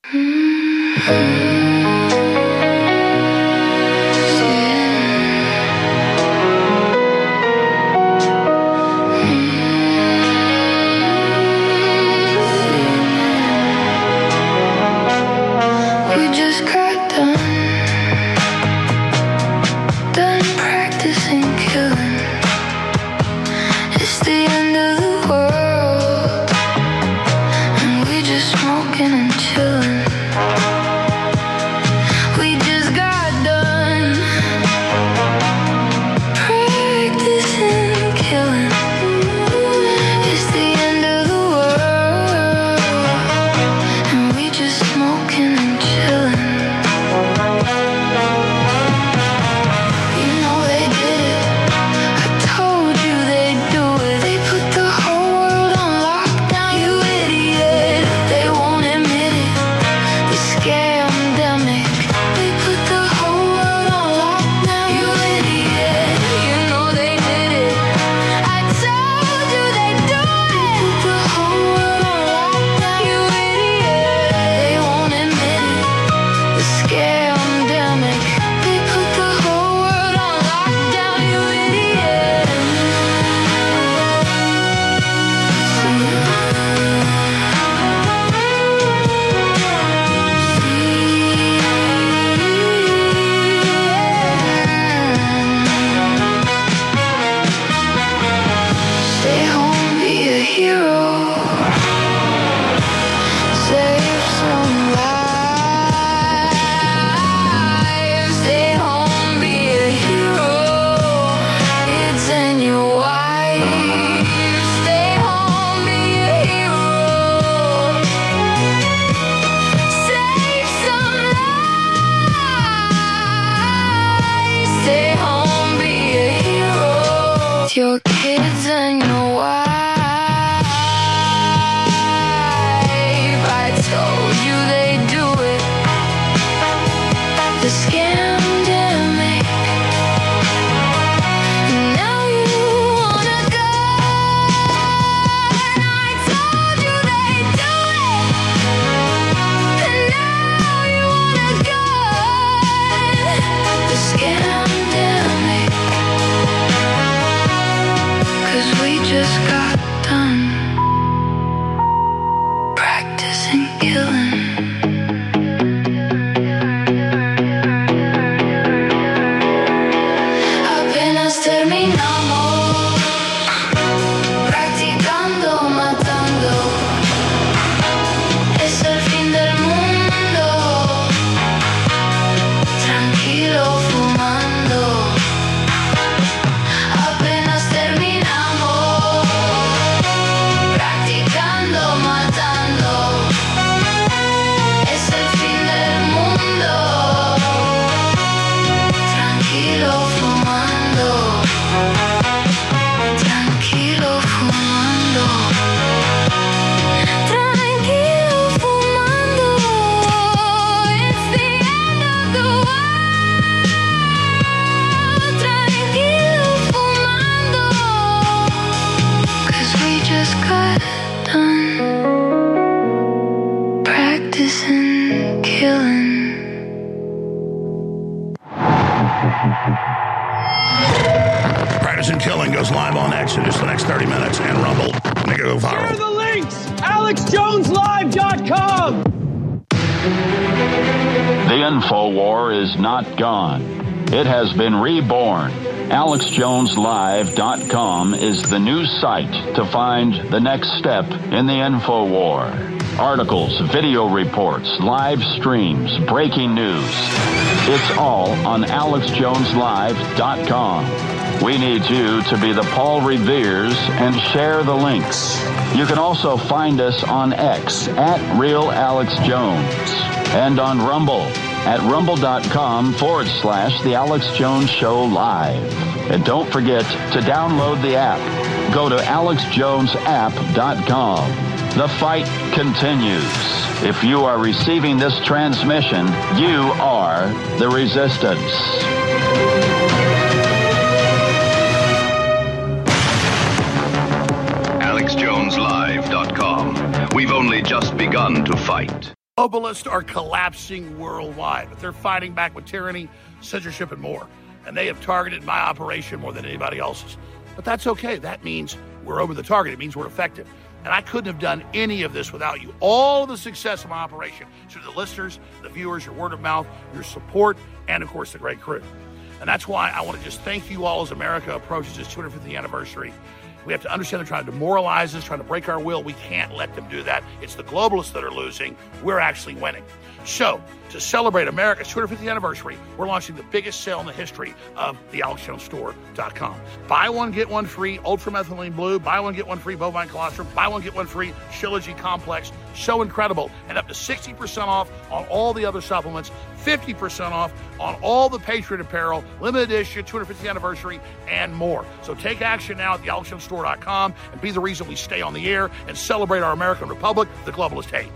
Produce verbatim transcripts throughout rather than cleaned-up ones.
Your kids and your wife. I told you they'd do it. The scandemic. Now you wanna go. And I told you they'd do it. And now you wanna go. The scandemic. 'Cause we just got done practicing killing. Apenas terminamos practicando, matando. Es el fin del mundo. Tranquilo fumando. Apenas terminamos practicando, matando. Es el fin del mundo. Tranquilo fumando. Tranquilo fumando. Tranquilo fumando. It's the end of the world. Tranquilo fumando. 'Cause we just got done practicing killing. Practicing Killing goes live on X in just the next thirty minutes and Rumble. Make it go Here are viral. the links. alex jones live dot com. The InfoWar is not gone. It has been reborn. alex jones live dot com is the new site to find the next step in the InfoWar. Articles, video reports, live streams, breaking news. It's all on alex jones live dot com. We need you to be the Paul Reveres and share the links. You can also find us on X at Real Alex Jones and on Rumble at rumble.com forward slash The Alex Jones Show Live. And don't forget to download the app. Go to alex jones app dot com. The fight continues. If you are receiving this transmission, you are the resistance. alex jones live dot com. We've only just begun to fight. Globalists are collapsing worldwide, but they're fighting back with tyranny, censorship, and more. And they have targeted my operation more than anybody else's. But that's okay. That means we're over the target. It means we're effective. And I couldn't have done any of this without you. All of the success of my operation through the listeners, the viewers, your word of mouth, your support, and of course the great crew. And that's why I want to just thank you all as America approaches its two hundred fiftieth anniversary. We have to understand they're trying to demoralize us, trying to break our will. We can't let them do that. It's the globalists that are losing. We're actually winning. So, to celebrate America's two hundred fiftieth anniversary, we're launching the biggest sale in the history of the alex jones store dot com. Buy one, get one free ultramethylene blue. Buy one, get one free bovine colostrum. Buy one, get one free Shilajit complex. So incredible. And up to sixty percent off on all the other supplements. fifty percent off on all the Patriot apparel, limited edition, two hundred fiftieth anniversary, and more. So take action now at the alex jones store dot com and be the reason we stay on the air and celebrate our American Republic the globalists hate.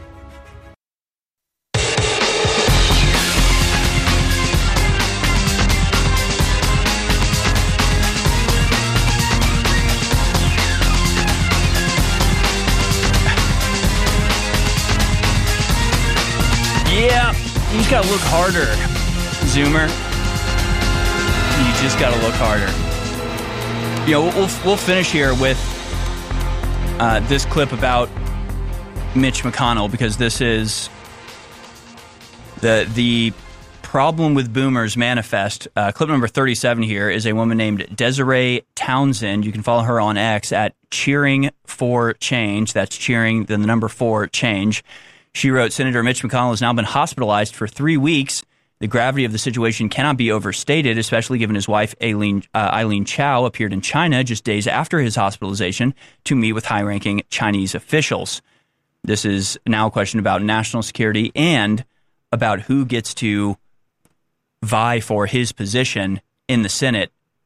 Yeah, you just gotta look harder, Zoomer. You just gotta look harder. You know, we'll we'll finish here with uh, this clip about Mitch McConnell, because this is the the problem with boomers manifest. Uh, clip number thirty-seven here is a woman named Desiree Townsend. You can follow her on X at Cheering for Change. That's cheering, then the number four, change. She wrote, Senator Mitch McConnell has now been hospitalized for three weeks. The gravity of the situation cannot be overstated, especially given his wife, Eileen, uh, Eileen Chao, appeared in China just days after his hospitalization to meet with high-ranking Chinese officials. This is now a question about national security and about who gets to vie for his position in the Senate.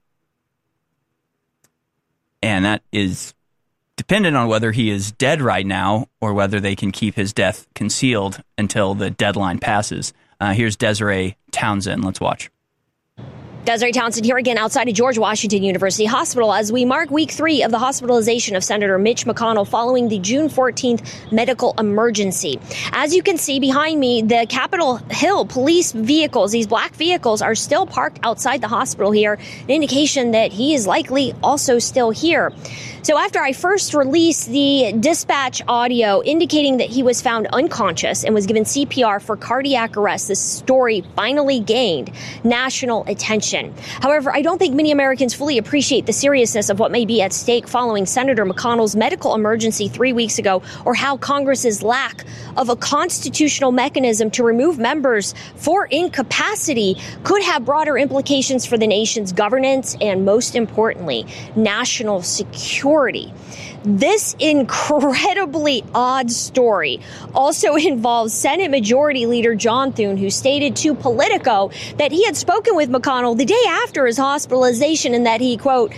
And that is dependent on whether he is dead right now or whether they can keep his death concealed until the deadline passes. Uh, here's Desiree Townsend. Let's watch. Desiree Townsend here again outside of George Washington University Hospital as we mark week three of the hospitalization of Senator Mitch McConnell following the June fourteenth medical emergency. As you can see behind me, the Capitol Hill police vehicles, these black vehicles, are still parked outside the hospital here, an indication that he is likely also still here. So after I first released the dispatch audio indicating that he was found unconscious and was given C P R for cardiac arrest, this story finally gained national attention. However, I don't think many Americans fully appreciate the seriousness of what may be at stake following Senator McConnell's medical emergency three weeks ago, or how Congress's lack of a constitutional mechanism to remove members for incapacity could have broader implications for the nation's governance and, most importantly, national security. This incredibly odd story also involves Senate Majority Leader John Thune, who stated to Politico that he had spoken with McConnell the day after his hospitalization and that he, quote,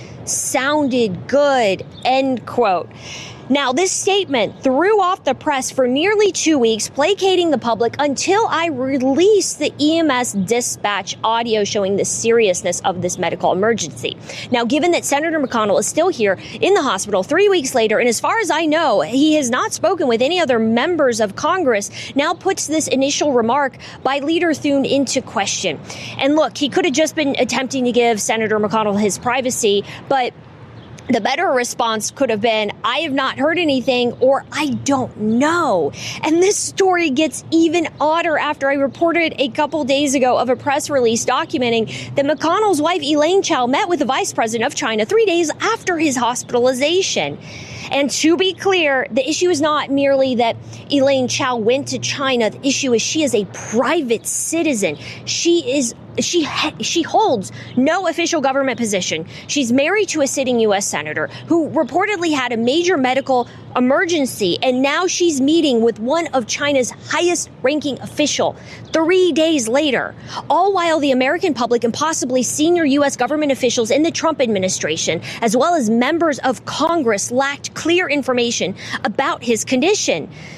sounded good, end quote. Now, this statement threw off the press for nearly two weeks, placating the public until I released the E M S dispatch audio showing the seriousness of this medical emergency. Now, given that Senator McConnell is still here in the hospital three weeks later, and as far as I know, he has not spoken with any other members of Congress, now puts this initial remark by Leader Thune into question. And look, he could have just been attempting to give Senator McConnell his privacy, but the better response could have been, I have not heard anything, or I don't know. And this story gets even odder after I reported a couple days ago of a press release documenting that McConnell's wife, Elaine Chao, met with the vice president of China three days after his hospitalization. And to be clear, the issue is not merely that Elaine Chao went to China. The issue is she is a private citizen. She is She ha- she holds no official government position. She's married to a sitting U S senator who reportedly had a major medical emergency, and now she's meeting with one of China's highest-ranking official three days later, all while the American public and possibly senior U S government officials in the Trump administration, as well as members of Congress, lacked clear information about his condition.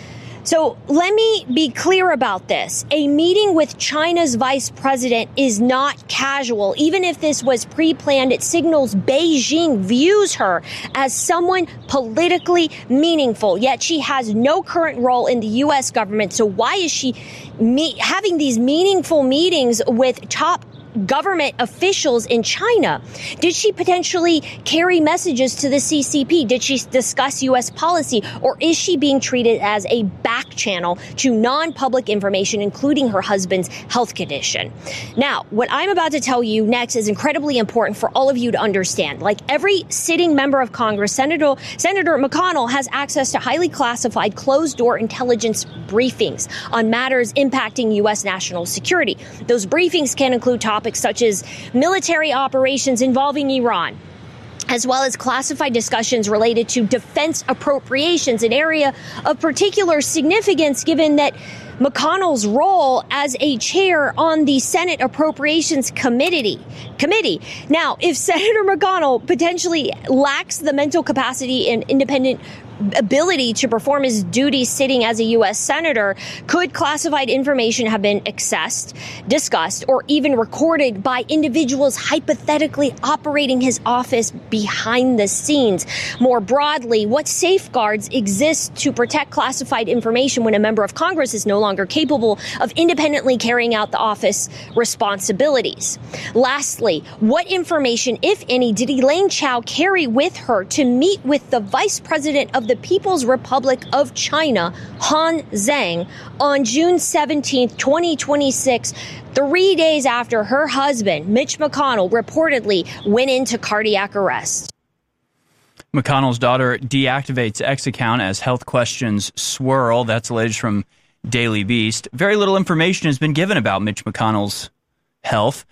So let me be clear about this. A meeting with China's vice president is not casual. Even if this was pre-planned, it signals Beijing views her as someone politically meaningful, yet she has no current role in the U S government. So why is she me- having these meaningful meetings with top government officials in China? Did she potentially carry messages to the C C P? Did she discuss U S policy? Or is she being treated as a back channel to non-public information, including her husband's health condition? Now, what I'm about to tell you next is incredibly important for all of you to understand. Like every sitting member of Congress, Senator, Senator McConnell has access to highly classified closed-door intelligence briefings on matters impacting U S national security. Those briefings can include topics Topics such as military operations involving Iran, as well as classified discussions related to defense appropriations, an area of particular significance given that McConnell's role as a chair on the Senate Appropriations Committee. Committee. Now, if Senator McConnell potentially lacks the mental capacity and independent ability to perform his duties sitting as a U S senator, could classified information have been accessed, discussed, or even recorded by individuals hypothetically operating his office behind the scenes? More broadly, what safeguards exist to protect classified information when a member of Congress is no longer capable of independently carrying out the office responsibilities? Lastly, what information, if any, did Elaine Chao carry with her to meet with the vice president of the People's Republic of China, Han Zheng, on June seventeenth, twenty twenty-six, three days after her husband, Mitch McConnell, reportedly went into cardiac arrest? McConnell's daughter deactivates X account as health questions swirl. That's the latest from Daily Beast. Very little information has been given about Mitch McConnell's health.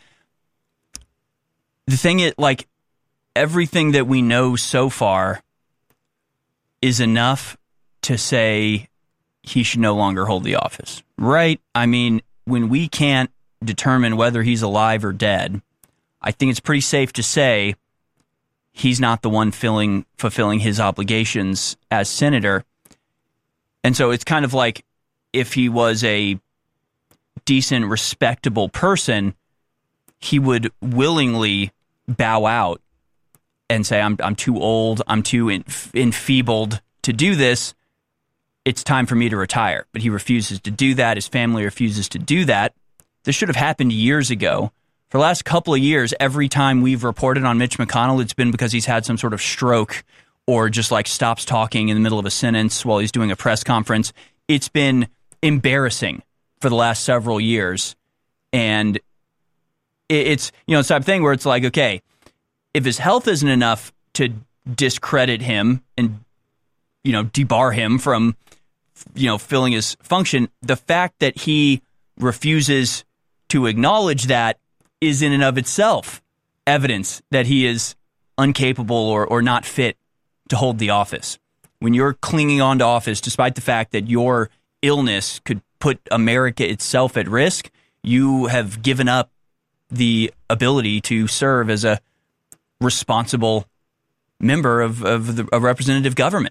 The thing is, like, everything that we know so far is enough to say he should no longer hold the office, right? I mean, when we can't determine whether he's alive or dead, I think it's pretty safe to say he's not the one filling, fulfilling his obligations as senator. And so it's kind of like if he was a decent, respectable person, he would willingly bow out and say, I'm I'm too old, I'm too enfeebled to do this, it's time for me to retire. But he refuses to do that. His family refuses to do that. This should have happened years ago. For the last couple of years, every time we've reported on Mitch McConnell, it's been because he's had some sort of stroke or just like stops talking in the middle of a sentence while he's doing a press conference. It's been embarrassing for the last several years. And it's, you know, it's the type of thing where it's like, okay, if his health isn't enough to discredit him and, you know, debar him from, you know, filling his function, the fact that he refuses to acknowledge that is in and of itself evidence that he is incapable or, or not fit to hold the office. When you're clinging on to office, despite the fact that your illness could put America itself at risk, you have given up the ability to serve as a responsible member of, of the of representative government.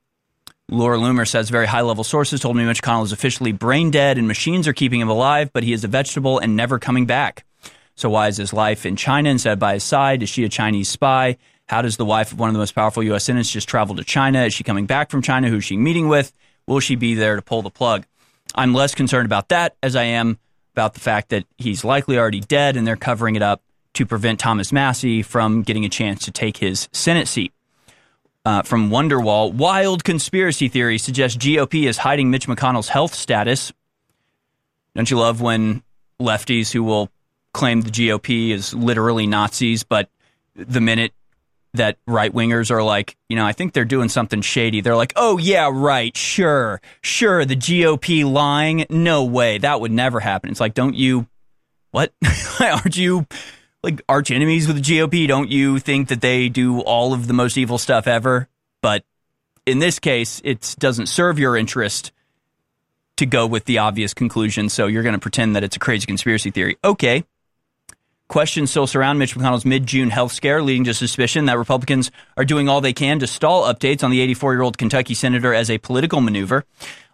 Laura Loomer says very high-level sources told me Mitch McConnell is officially brain dead and machines are keeping him alive, but he is a vegetable and never coming back. So why is his life in China instead by his side? Is she a Chinese spy? How does the wife of one of the most powerful U S senators just travel to China? Is she coming back from China? Who's she meeting with? Will she be there to pull the plug? I'm less concerned about that as I am about the fact that he's likely already dead and they're covering it up to prevent Thomas Massie from getting a chance to take his Senate seat. Uh, from Wonderwall, wild conspiracy theory suggests G O P is hiding Mitch McConnell's health status. Don't you love when lefties who will claim the G O P is literally Nazis, but the minute that right-wingers are like, you know, I think they're doing something shady, they're like, oh, yeah, right, sure, sure, the G O P lying? No way, that would never happen. It's like, don't you, what? Aren't you like arch enemies with the G O P? Don't you think that they do all of the most evil stuff ever? But in this case, it doesn't serve your interest to go with the obvious conclusion, so you're going to pretend that it's a crazy conspiracy theory. Okay. Questions still surround Mitch McConnell's mid-June health scare, leading to suspicion that Republicans are doing all they can to stall updates on the eighty-four-year-old Kentucky senator as a political maneuver.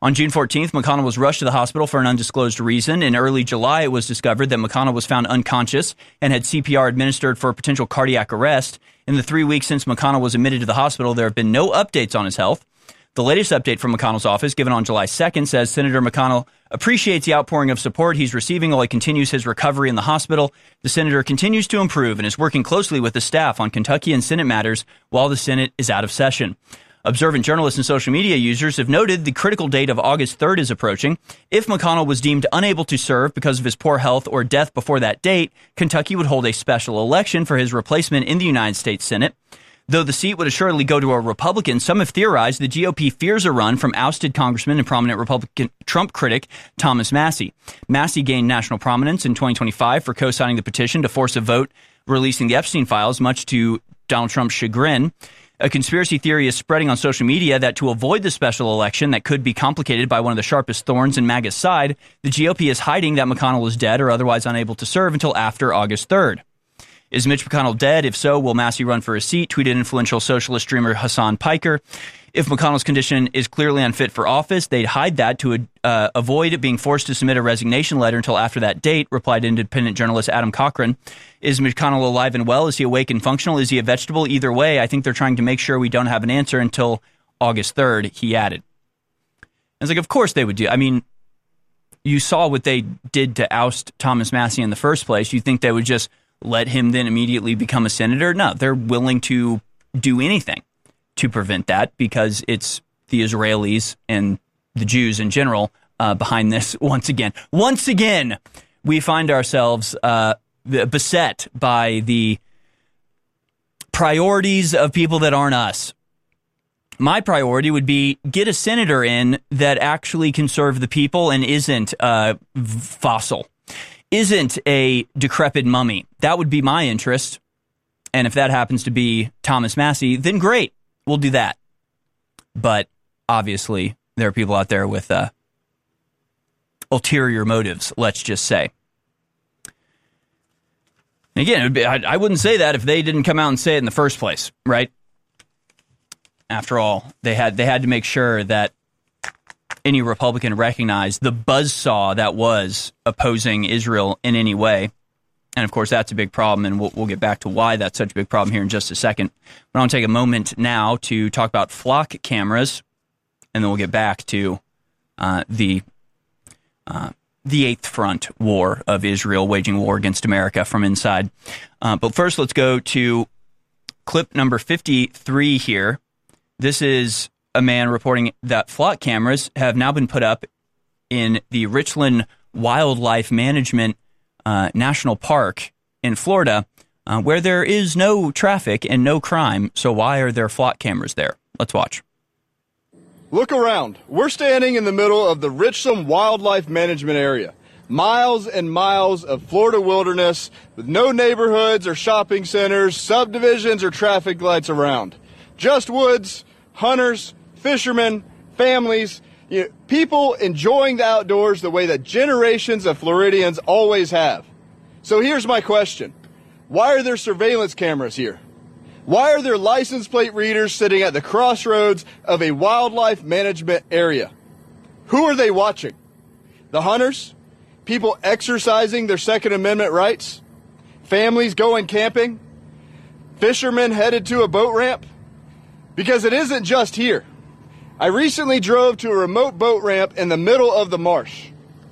On June fourteenth, McConnell was rushed to the hospital for an undisclosed reason. In early July, it was discovered that McConnell was found unconscious and had C P R administered for a potential cardiac arrest. In the three weeks since McConnell was admitted to the hospital, there have been no updates on his health. The latest update from McConnell's office, given on July second, says Senator McConnell appreciates the outpouring of support he's receiving while he continues his recovery in the hospital. The senator continues to improve and is working closely with the staff on Kentucky and Senate matters while the Senate is out of session. Observant journalists and social media users have noted the critical date of August third is approaching. If McConnell was deemed unable to serve because of his poor health or death before that date, Kentucky would hold a special election for his replacement in the United States Senate. Though the seat would assuredly go to a Republican, some have theorized the G O P fears a run from ousted Congressman and prominent Republican Trump critic Thomas Massie. Massie gained national prominence in twenty twenty-five for co-signing the petition to force a vote releasing the Epstein files, much to Donald Trump's chagrin. A conspiracy theory is spreading on social media that to avoid the special election that could be complicated by one of the sharpest thorns in MAGA's side, the G O P is hiding that McConnell is dead or otherwise unable to serve until after August third. Is Mitch McConnell dead? If so, will Massie run for his seat? Tweeted influential socialist streamer Hassan Piker. If McConnell's condition is clearly unfit for office, they'd hide that to uh, avoid being forced to submit a resignation letter until after that date, replied independent journalist Adam Cochran. Is McConnell alive and well? Is he awake and functional? Is he a vegetable? Either way, I think they're trying to make sure we don't have an answer until August third, he added. I was like, of course they would do. I mean, you saw what they did to oust Thomas Massie in the first place. You think they would just let him then immediately become a senator? No, they're willing to do anything to prevent that because it's the Israelis and the Jews in general uh, behind this once again. Once again, we find ourselves uh, beset by the priorities of people that aren't us. My priority would be get a senator in that actually can serve the people and isn't uh, fossil. Isn't a decrepit mummy. That would be my interest. And if that happens to be Thomas Massie, then great. We'll do that. But obviously, there are people out there with uh, ulterior motives, let's just say. Again, it would be, I, I wouldn't say that if they didn't come out and say it in the first place, right? After all, they had they had to make sure that any Republican recognized the buzzsaw that was opposing Israel in any way. And, of course, that's a big problem, and we'll, we'll get back to why that's such a big problem here in just a second. But I want to take a moment now to talk about flock cameras, and then we'll get back to uh, the uh, the Eighth Front war of Israel waging war against America from inside. Uh, but first, let's go to clip number fifty-three here. This is a man reporting that flock cameras have now been put up in the Richland Wildlife Management uh, National Park in Florida, uh, where there is no traffic and no crime. So why are there flock cameras there? Let's watch. Look around. We're standing in the middle of the Richland Wildlife Management Area. Miles and miles of Florida wilderness with no neighborhoods or shopping centers, subdivisions or traffic lights around. Just woods, hunters, fishermen, families, you know, people enjoying the outdoors the way that generations of Floridians always have. So here's my question. Why are there surveillance cameras here? Why are there license plate readers sitting at the crossroads of a wildlife management area? Who are they watching? The hunters? People exercising their Second Amendment rights? Families going camping? Fishermen headed to a boat ramp? Because it isn't just here. I recently drove to a remote boat ramp in the middle of the marsh.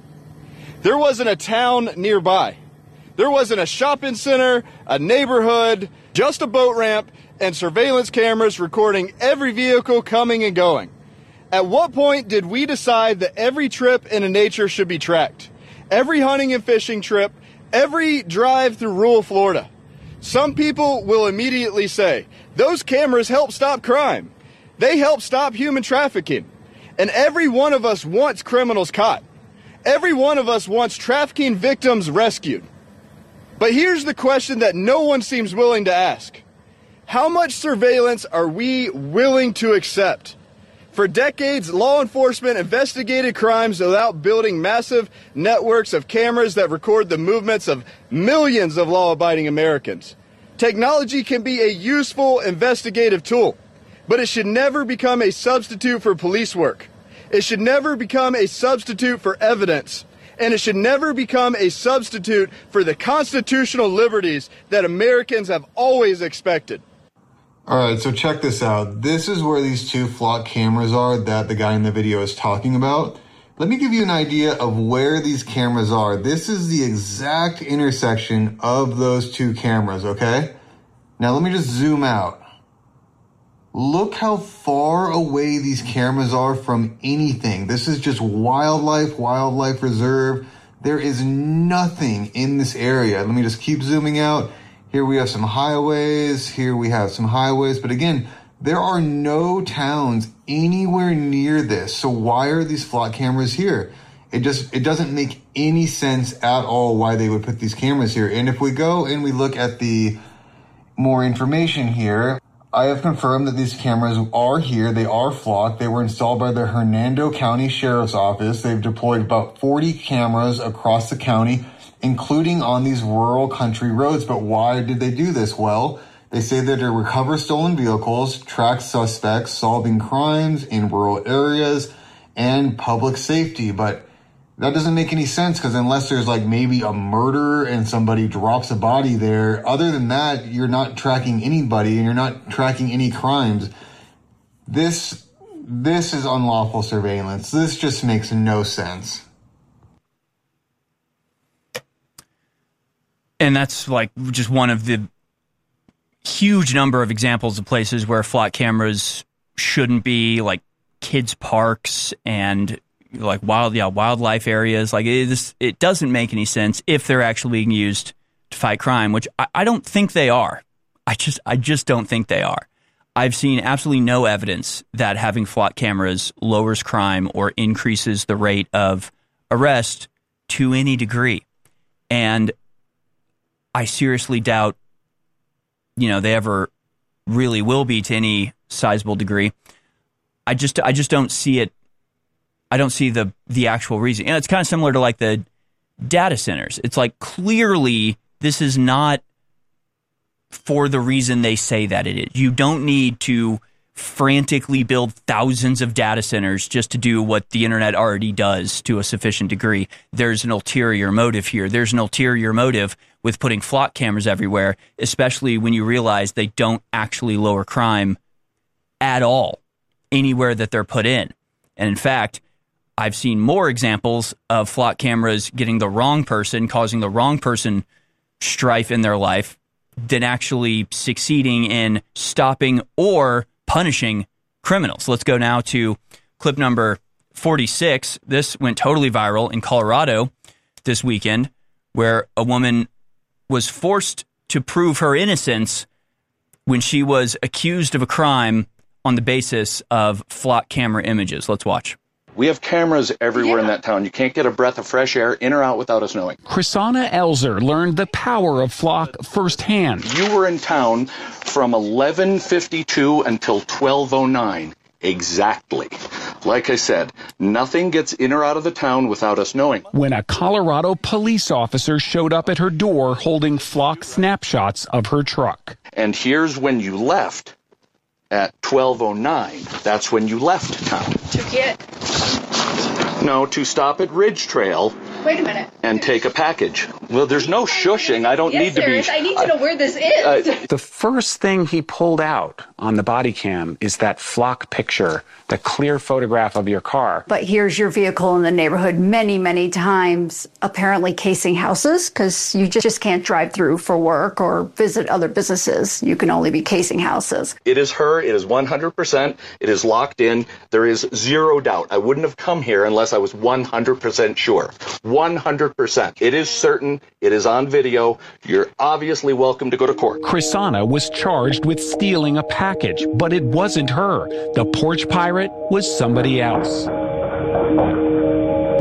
There wasn't a town nearby. There wasn't a shopping center, a neighborhood, just a boat ramp and surveillance cameras recording every vehicle coming and going. At what point did we decide that every trip into nature should be tracked? Every hunting and fishing trip, every drive through rural Florida. Some people will immediately say, those cameras help stop crime. They help stop human trafficking. And every one of us wants criminals caught. Every one of us wants trafficking victims rescued. But here's the question that no one seems willing to ask. How much surveillance are we willing to accept? For decades, law enforcement investigated crimes without building massive networks of cameras that record the movements of millions of law-abiding Americans. Technology can be a useful investigative tool, but it should never become a substitute for police work. It should never become a substitute for evidence. And it should never become a substitute for the constitutional liberties that Americans have always expected. All right, so check this out. This is where these two flock cameras are that the guy in the video is talking about. Let me give you an idea of where these cameras are. This is the exact intersection of those two cameras, okay? Now let me just zoom out. Look how far away these cameras are from anything. This is just wildlife, wildlife reserve. There is nothing in this area. Let me just keep zooming out. Here we have some highways. Here we have some highways. But again, there are no towns anywhere near this. So why are these flock cameras here? It just, it doesn't make any sense at all why they would put these cameras here. And if we go and we look at the more information here, I have confirmed that these cameras are here. They are flocked. They were installed by the Hernando County Sheriff's Office. They've deployed about forty cameras across the county, including on these rural country roads. But why did they do this? Well, they say that to recover stolen vehicles, track suspects, solving crimes in rural areas, and public safety. But that doesn't make any sense, because unless there's like maybe a murder and somebody drops a body there, other than that, you're not tracking anybody and you're not tracking any crimes. This, this is unlawful surveillance. This just makes no sense. And that's like just one of the huge number of examples of places where flock cameras shouldn't be, like kids' parks and like wild, yeah, wildlife areas. Like it, is, it doesn't make any sense if they're actually being used to fight crime, which I, I don't think they are. I just, I just don't think they are. I've seen absolutely no evidence that having flock cameras lowers crime or increases the rate of arrest to any degree. And I seriously doubt, you know, they ever really will be to any sizable degree. I just, I just don't see it. I don't see the the actual reason. And it's kind of similar to like the data centers. It's like clearly this is not for the reason they say that it is. You don't need to frantically build thousands of data centers just to do what the internet already does to a sufficient degree. There's an ulterior motive here. There's an ulterior motive with putting flock cameras everywhere, especially when you realize they don't actually lower crime at all anywhere that they're put in. And in fact, I've seen more examples of flock cameras getting the wrong person, causing the wrong person strife in their life, than actually succeeding in stopping or punishing criminals. Let's go now to clip number forty-six. This went totally viral in Colorado this weekend, where a woman was forced to prove her innocence when she was accused of a crime on the basis of flock camera images. Let's watch. We have cameras everywhere yeah. in that town. You can't get a breath of fresh air in or out without us knowing. Chrisana Elzer learned the power of flock firsthand. You were in town from eleven fifty-two until twelve oh nine. Exactly. Like I said, nothing gets in or out of the town without us knowing. When a Colorado police officer showed up at her door holding flock snapshots of her truck. And here's when you left. At twelve oh nine, that's when you left town. To get? No, to stop at Ridge Trail. Wait a minute. And take a package. Well, there's no shushing. I don't yes, need to be. Is. I need to know where this is. Uh, the first thing he pulled out on the body cam is that flock picture, the clear photograph of your car. But here's your vehicle in the neighborhood many, many times, apparently casing houses, because you just can't drive through for work or visit other businesses. You can only be casing houses. It is her. It is one hundred percent. It is locked in. There is zero doubt. I wouldn't have come here unless I was one hundred percent sure. one hundred percent. It is certain. It is on video. You're obviously welcome to go to court. Chrisana was charged with stealing a package, but it wasn't her. The porch pirate was somebody else.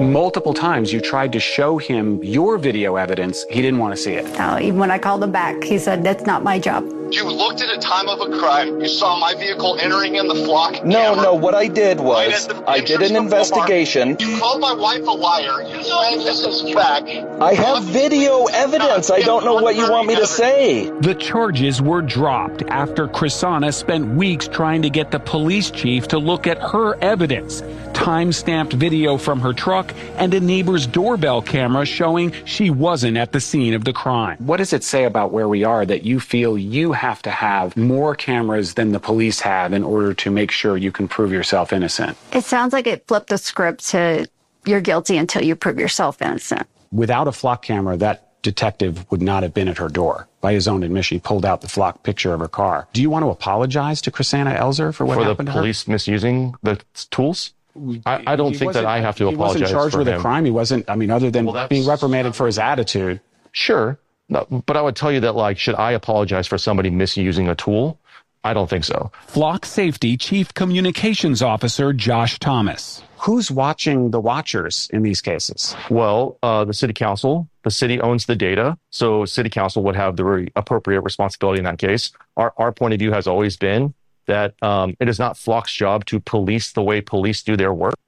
Multiple times you tried to show him your video evidence. He didn't want to see it. No, even when I called him back, he said, that's not my job. You looked at a time of a crime. You saw my vehicle entering in the flock. No, camera. no, what I did was Right at the I did entrance an to investigation. Walmart. You called my wife a liar. You said this is fact. I have video evidence. I don't know what you want me to say. The charges were dropped after Krisanna spent weeks trying to get the police chief to look at her evidence. Time-stamped video from her truck and a neighbor's doorbell camera showing she wasn't at the scene of the crime. What does it say about where we are that you feel you have to have more cameras than the police have in order to make sure you can prove yourself innocent? It sounds like it flipped the script to you're guilty until you prove yourself innocent. Without a flock camera, that detective would not have been at her door. By his own admission, he pulled out the flock picture of her car. Do you want to apologize to Krisanna Elzer for what for happened the to her? police misusing the tools? I, I don't He think that wasn't- I have to he apologize wasn't charged for with him. a crime. He wasn't, I mean, other than Well, that's- being reprimanded for his attitude. Sure. No, but I would tell you that, like, should I apologize for somebody misusing a tool? I don't think so. Flock Safety Chief Communications Officer Josh Thomas. Who's watching the watchers in these cases? Well, uh, the city council, the city owns the data, so city council would have the re- appropriate responsibility in that case. Our, our point of view has always been that um, it is not Flock's job to police the way police do their work.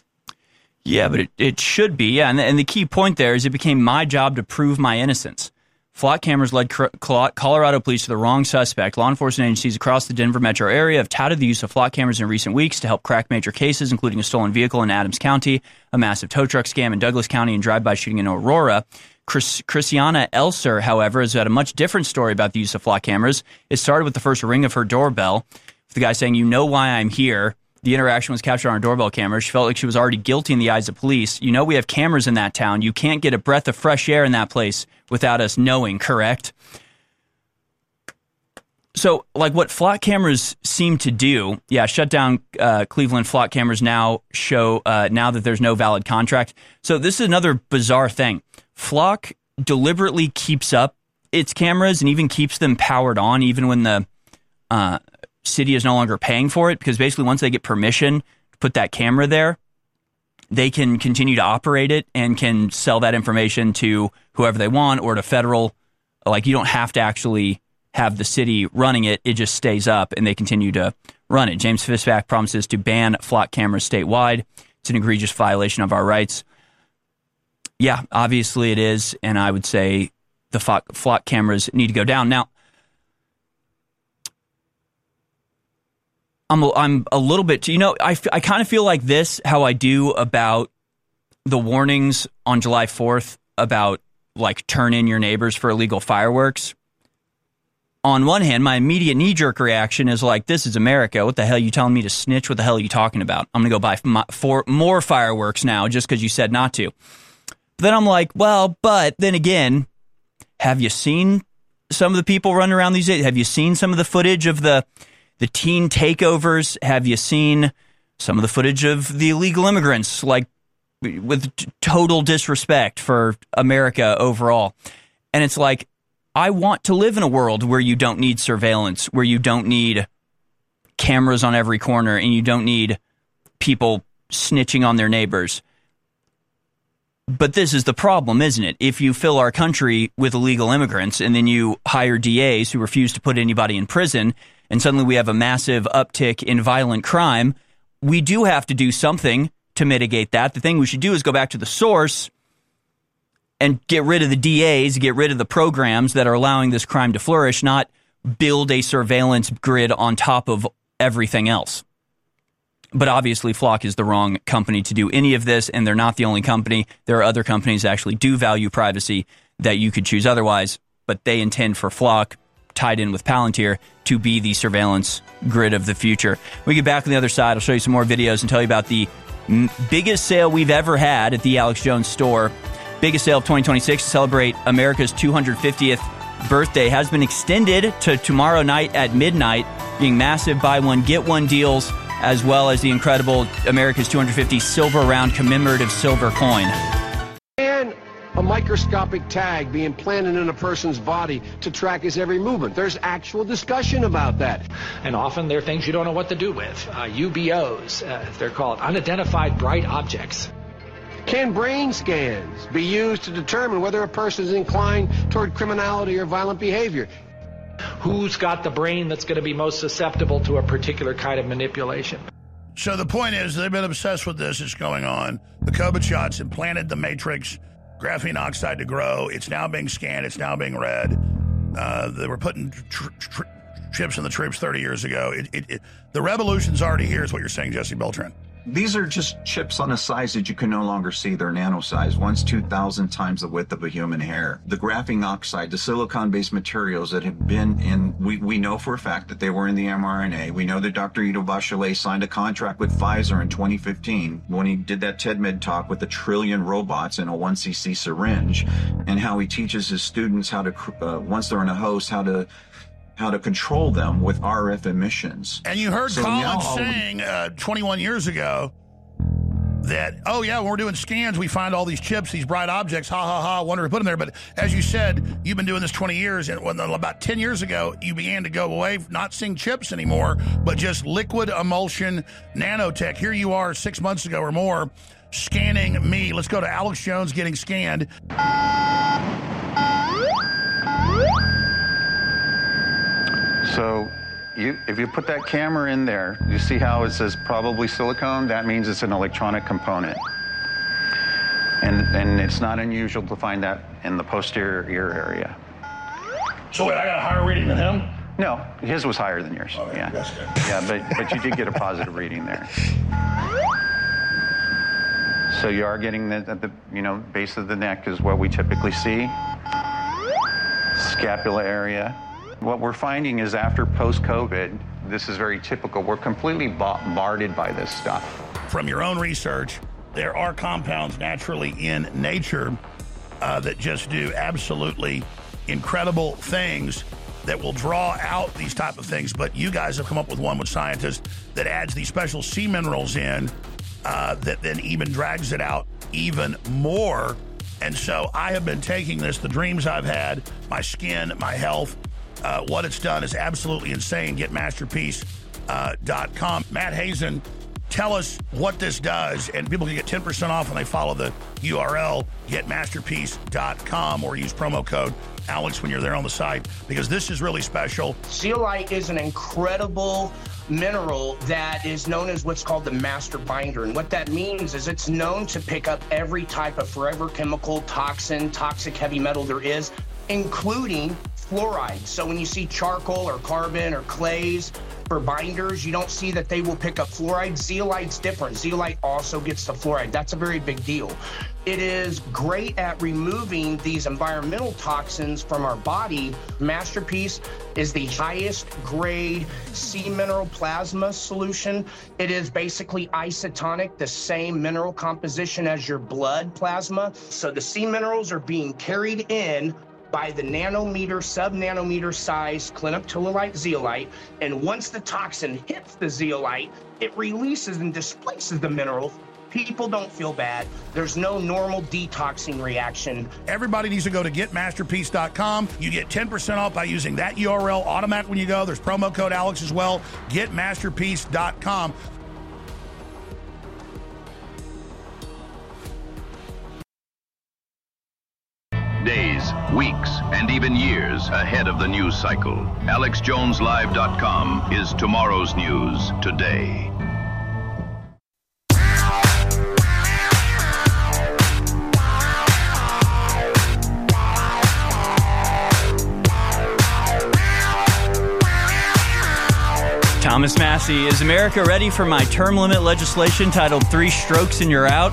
Yeah, but it, it should be. Yeah, and the, and the key point there is it became my job to prove my innocence. Flock cameras led Colorado police to the wrong suspect. Law enforcement agencies across the Denver metro area have touted the use of flock cameras in recent weeks to help crack major cases, including a stolen vehicle in Adams County, a massive tow truck scam in Douglas County, and drive-by shooting in Aurora. Chris, Krisanna Elzer, however, has had a much different story about the use of flock cameras. It started with the first ring of her doorbell, with the guy saying, "You know why I'm here." The interaction was captured on her doorbell camera. She felt like she was already guilty in the eyes of police. You know we have cameras in that town. You can't get a breath of fresh air in that place without us knowing, correct? So, like what flock cameras seem to do, yeah, shut down uh, Cleveland flock cameras now show, uh, now that there's no valid contract. So this is another bizarre thing. Flock deliberately keeps up its cameras and even keeps them powered on even when the uh, city is no longer paying for it, because basically once they get permission to put that camera there, they can continue to operate it and can sell that information to whoever they want or to federal. Like, you don't have to actually have the city running it. It just stays up and they continue to run it. James Fisbach promises to ban flock cameras statewide. It's an egregious violation of our rights. Yeah, obviously it is. And I would say the flock, flock cameras need to go down. Now, I'm a, I'm a little bit, you know, I, f- I kind of feel like this, how I do about the warnings on July fourth about, like, turn in your neighbors for illegal fireworks. On one hand, my immediate knee-jerk reaction is like, this is America. What the hell are you telling me to snitch? What the hell are you talking about? I'm going to go buy my, four more fireworks now just because you said not to. But then I'm like, well, but then again, have you seen some of the people running around these days? Have you seen some of the footage of the the teen takeovers? Have you seen some of the footage of the illegal immigrants, like, with t- total disrespect for America overall? And it's like, I want to live in a world where you don't need surveillance, where you don't need cameras on every corner, and you don't need people snitching on their neighbors. But this is the problem, isn't it? If you fill our country with illegal immigrants and then you hire D As who refuse to put anybody in prison, and suddenly we have a massive uptick in violent crime, we do have to do something to mitigate that. The thing we should do is go back to the source and get rid of the D As, get rid of the programs that are allowing this crime to flourish, not build a surveillance grid on top of everything else. But obviously, Flock is the wrong company to do any of this, and they're not the only company. There are other companies that actually do value privacy that you could choose otherwise, but they intend for Flock, tied in with Palantir, to be the surveillance grid of the future. When we get back on the other side, I'll show you some more videos and tell you about the m- biggest sale we've ever had at the Alex Jones store. Biggest sale of twenty twenty-six to celebrate America's two hundred fiftieth birthday has been extended to tomorrow night at midnight, being massive buy one, get one deals, as well as the incredible America's two hundred fifty silver round commemorative silver coin. And a microscopic tag being planted in a person's body to track his every movement. There's actual discussion about that. And often they're things you don't know what to do with. Uh, U B Os, uh, they're called unidentified bright objects. Can brain scans be used to determine whether a person is inclined toward criminality or violent behavior? Who's got the brain that's going to be most susceptible to a particular kind of manipulation? So the point is, they've been obsessed with this. It's going on. The COVID shots implanted the matrix graphene oxide to grow. It's now being scanned. It's now being read. Uh, they were putting tr- tr- chips in the troops thirty years ago. It, it, it, the revolution's already here, is what you're saying, Jesse Beltran. These are just chips on a size that you can no longer see. They're nano size, once two thousand times the width of a human hair. The graphene oxide, the silicon-based materials that have been in, we, we know for a fact that they were in the mRNA. We know that Doctor Ido Bachelet signed a contract with Pfizer in twenty fifteen when he did that TEDMed talk with a trillion robots in a one c c syringe, and how he teaches his students how to, uh, once they're in a host, how to how to control them with R F emissions. And you heard so Colin now, saying uh, twenty-one years ago that, oh, yeah, when we're doing scans, we find all these chips, these bright objects, ha, ha, ha, wonder to put them there. But as you said, you've been doing this twenty years, and when, about ten years ago, you began to go away, not seeing chips anymore, but just liquid emulsion nanotech. Here you are six months ago or more scanning me. Let's go to Alex Jones getting scanned. So you, if you put that camera in there, you see how it says probably silicone? That means it's an electronic component. And, and it's not unusual to find that in the posterior ear area. So wait, I got a higher reading than him? No, his was higher than yours. Okay, yeah, that's good. yeah, but, but you did get a positive reading there. So you are getting the, at the you know base of the neck is what we typically see. Scapula area. What we're finding is after post-COVID, this is very typical. We're completely bombarded by this stuff. From your own research, there are compounds naturally in nature uh, that just do absolutely incredible things that will draw out these type of things. But you guys have come up with one with scientists that adds these special sea minerals in uh, that then even drags it out even more. And so I have been taking this, the dreams I've had, my skin, my health, Uh, what it's done is absolutely insane. Get masterpiece dot com. Uh, Matt Hazen, tell us what this does, and people can get ten percent off when they follow the U R L, get masterpiece dot com, or use promo code Alex when you're there on the site, because this is really special. Zeolite is an incredible mineral that is known as what's called the master binder. And what that means is it's known to pick up every type of forever chemical, toxin, toxic heavy metal there is, including fluoride. So when you see charcoal or carbon or clays for binders, you don't see that they will pick up fluoride. Zeolite's different. Zeolite also gets the fluoride. That's a very big deal. It is great at removing these environmental toxins from our body. Masterpiece is the highest grade sea mineral plasma solution. It is basically isotonic, the same mineral composition as your blood plasma. So the sea minerals are being carried in by the nanometer, sub-nanometer size clinoptilolite zeolite, and once the toxin hits the zeolite, it releases and displaces the mineral. People don't feel bad. There's no normal detoxing reaction. Everybody needs to go to get masterpiece dot com. You get ten percent off by using that U R L automatic when you go. There's promo code Alex as well. get masterpiece dot com. Days, weeks, and even years ahead of the news cycle. Alex Jones Live dot com is tomorrow's news today. Thomas Massey, is America ready for my term limit legislation titled Three Strokes and You're Out?